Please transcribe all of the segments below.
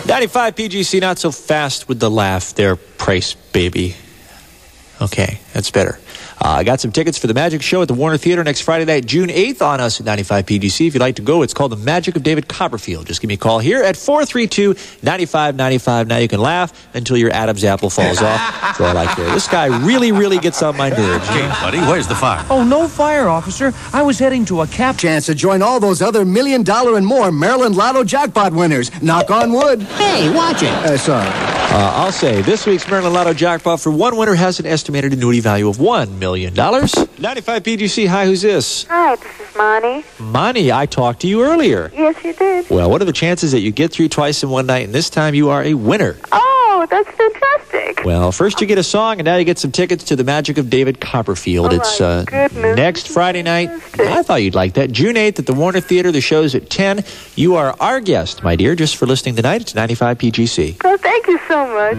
95 PGC, not so fast with the laugh there, Price baby. Okay, that's better. I got some tickets for the Magic Show at the Warner Theater next Friday night, June 8th, on us at 95 PGC. If you'd like to go, it's called The Magic of David Copperfield. Just give me a call here at 432-9595. Now you can laugh until your Adam's apple falls off. That's all I care. This guy really, really gets on my nerves. Hey, buddy, where's the fire? Oh, no fire, officer. I was heading to a cap... Chance to join all those other $1 million and more Maryland Lotto jackpot winners. Knock on wood. Hey, watch it. Sorry. I'll say, this week's Maryland Lotto jackpot for one winner has an estimated annuity value of $1 million. 95 PGC, hi, who's this? Hi, this is Monty. Monty, I talked to you earlier. Yes, you did. Well, what are the chances that you get through twice in one night, and this time you are a winner? Oh, that's fantastic. Well, first you get a song, and now you get some tickets to the Magic of David Copperfield. It's next Friday night. I thought you'd like that. June 8th at the Warner Theater. The show's at 10. You are our guest, my dear, just for listening tonight. It's 95 PGC. Oh, thank you so much.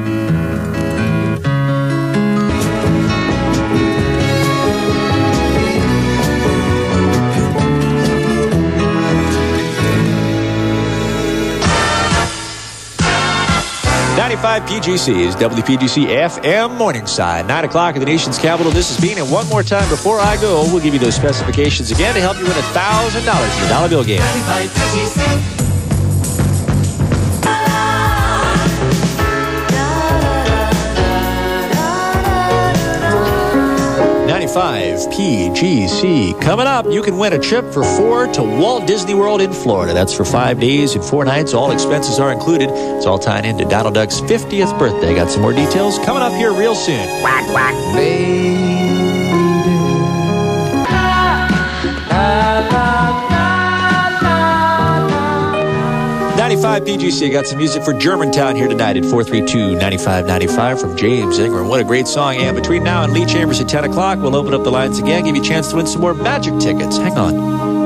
95 PGC is WPGC FM Morningside. 9 o'clock at the nation's capital. This is Bean. And one more time before I go, we'll give you those specifications again to help you win $1,000 in the dollar bill game. 95 PGC. 95 PGC. Coming up, you can win a trip for 4 to Walt Disney World in Florida. That's for 5 days and 4 nights. All expenses are included. It's all tied into Donald Duck's 50th birthday. Got some more details coming up here real soon. Quack, quack, baby. 95 PGC. Got some music for Germantown here tonight at 432-9595 from James Ingram. What a great song. And between now and Lee Chambers at 10 o'clock, we'll open up the lines again, give you a chance to win some more Magic tickets. Hang on.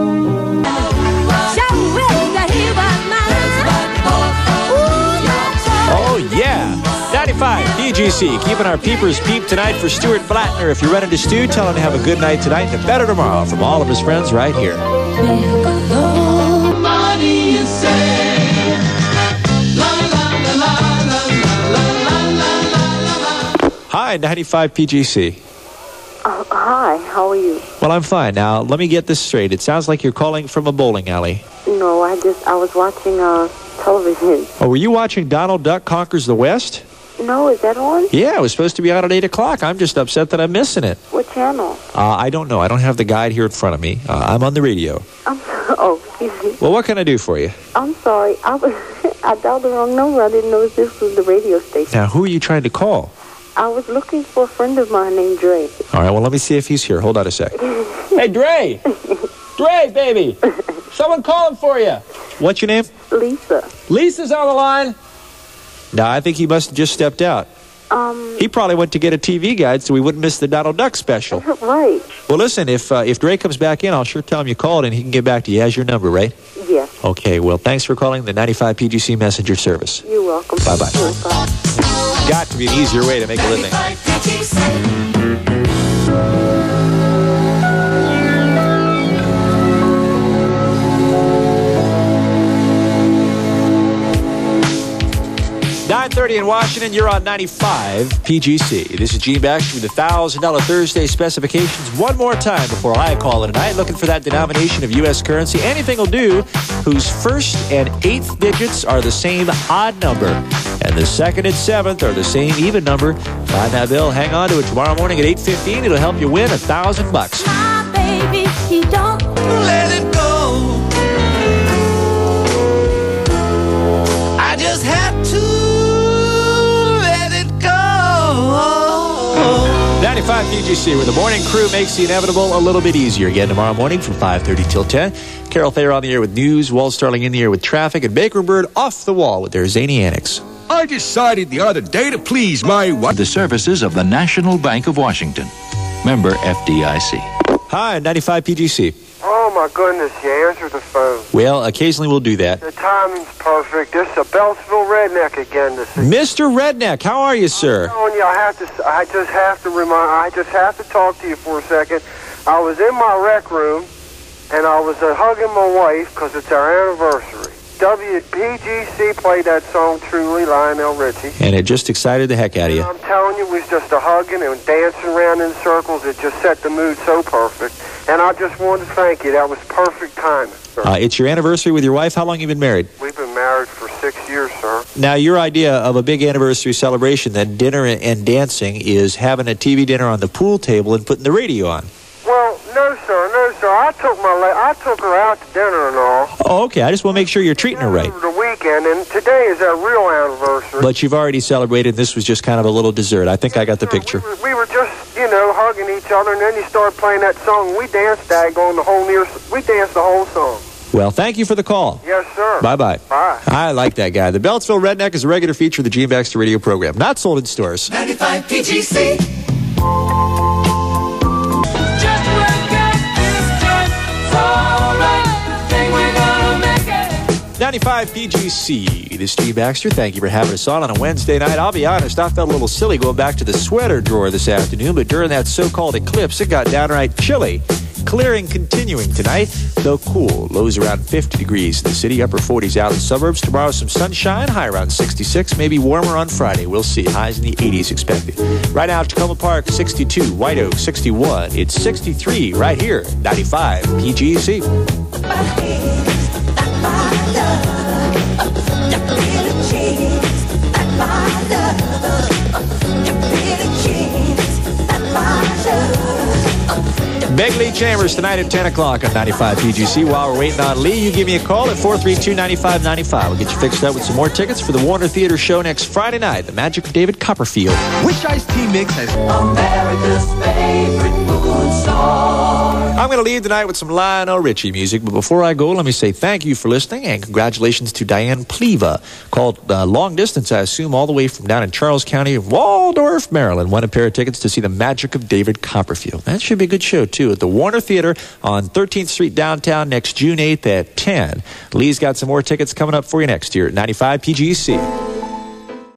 Oh, yeah. 95 PGC. Keeping our peepers peep tonight for Stuart Blattner. If you're running to Stu, tell him to have a good night tonight and a better tomorrow from all of his friends right here. Hi, 95 PGC. Hi, how are you? Well, I'm fine. Now, let me get this straight. It sounds like you're calling from a bowling alley. No, I was watching television. Oh, were you watching Donald Duck Conquers the West? No, is that on? Yeah, it was supposed to be out at 8 o'clock. I'm just upset that I'm missing it. What channel? I don't know. I don't have the guide here in front of me. I'm on the radio. Excuse me. Well, what can I do for you? I'm sorry. I dialed the wrong number. I didn't know this was the radio station. Now, who are you trying to call? I was looking for a friend of mine named Dre. All right, well, let me see if he's here. Hold on a sec. Hey, Dre! Dre, baby! Someone calling for you. What's your name? Lisa. Lisa's on the line. No, I think he must have just stepped out. He probably went to get a TV guide so we wouldn't miss the Donald Duck special. Right. Well, listen, if Dre comes back in, I'll sure tell him you called and he can get back to you. He has your number, right? Yes. Okay, well, thanks for calling the 95 PGC Messenger Service. You're welcome. Bye-bye. Bye. Got to be an easier way to make a living. 95 PGC. 9:30 in Washington, you're on 95 PGC. This is Gene Baxter with the $1,000 Thursday specifications. One more time before I call it tonight, looking for that denomination of U.S. currency. Anything will do whose first and eighth digits are the same odd number, and the second and seventh are the same even number. Find that bill, hang on to it tomorrow morning at 8:15. It'll help you win $1,000. My baby, she don't Let it go. I just have to let it go. 95 PGC, where the morning crew makes the inevitable a little bit easier. Again tomorrow morning from 5:30 till 10. Carol Thayer on the air with news, Walt Starling in the air with traffic, and Baker Bird off the wall with their zany antics. I decided the other day to please my wife. The services of the National Bank of Washington. Member FDIC. Hi, 95 PGC. Oh, my goodness, you answered the phone. Well, occasionally we'll do that. The timing's perfect. This is a Beltsville redneck again this evening. Mr. Redneck, how are you, sir? I'm telling you, I just have to talk to you for a second. I was in my rec room, and I was hugging my wife because it's our anniversary. WPGC played that song, Truly, Lionel Richie. And it just excited the heck out of you. I'm telling you, it was just a hugging and dancing around in circles. It just set the mood so perfect. And I just wanted to thank you. That was perfect timing, sir. It's your anniversary with your wife. How long have you been married? We've been married for 6 years, sir. Now, your idea of a big anniversary celebration, then dinner and dancing, is having a TV dinner on the pool table and putting the radio on. Well, no, sir. I took her out to dinner and all. Oh, okay. I just want to make sure you're treating her right. Over the weekend, and today is our real anniversary. But you've already celebrated. This was just kind of a little dessert. I think I got the picture. We were just, hugging each other, and then you started playing that song. We danced we danced the whole song. Well, thank you for the call. Yes, sir. Bye-bye. Bye. I like that guy. The Beltsville Redneck is a regular feature of the Gene Baxter radio program. Not sold in stores. 95 PGC. 95 PGC. This is Gene Baxter. Thank you for having us on a Wednesday night. I'll be honest, I felt a little silly going back to the sweater drawer this afternoon, but during that so-called eclipse, it got downright chilly. Clearing continuing tonight, though cool. Lows around 50 degrees in the city, upper 40s out in the suburbs. Tomorrow, some sunshine, high around 66, maybe warmer on Friday. We'll see. Highs in the 80s expected. Right now, Tacoma Park, 62. White Oak, 61. It's 63 right here, 95 PGC. Big Lee Chambers tonight at 10 o'clock on 95 PGC. While we're waiting on Lee, you give me a call at 432-9595. We'll get you fixed up with some more tickets for the Warner Theater show next Friday night, The Magic of David Copperfield. Which iced tea mix has America's favorite food song? I'm going to leave tonight with some Lionel Richie music, but before I go, let me say thank you for listening and congratulations to Diane Pleva, called long distance, I assume, all the way from down in Charles County, Waldorf, Maryland. Won a pair of tickets to see The Magic of David Copperfield. That should be a good show, too, at the Warner Theater on 13th Street downtown next June 8th at 10. Lee's got some more tickets coming up for you next year at 95 PGC.